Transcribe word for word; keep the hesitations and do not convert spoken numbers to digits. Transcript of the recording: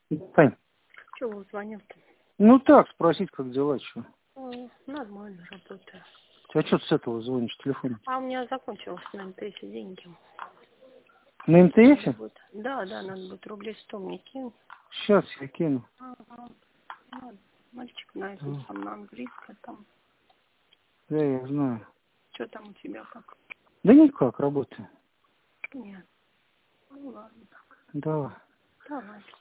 Тань, Чего звонил-то? ну так, спросить, как дела, что? Ой, нормально работаю. А что ты с этого звонишь, телефон? А у меня закончилось на МТС деньги. На Надо МТСе? будет... Да, да, надо будет рублей сто мне кинуть. Сейчас я кину. Ага. Ладно. Мальчик на этом Да, сам на английском там. да, я знаю. Что там у тебя как? Да никак, работаю. Нет. Ну ладно. Давай. Давай.